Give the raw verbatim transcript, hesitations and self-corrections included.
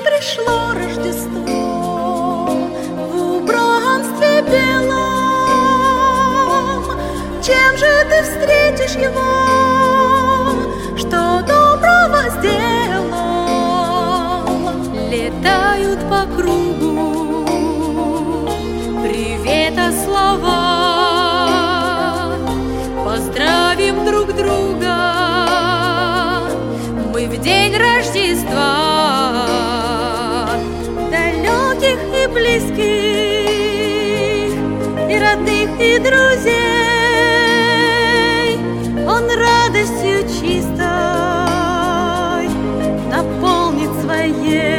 пришло Рождество в убранстве белом. Чем же ты встретишь его, что доброго сделал? Летают по кругу привета слова. Поздравим друг друга мы в день Рождества. Далеких и близких, и родных, и друзей он радостью чистой наполнит своей.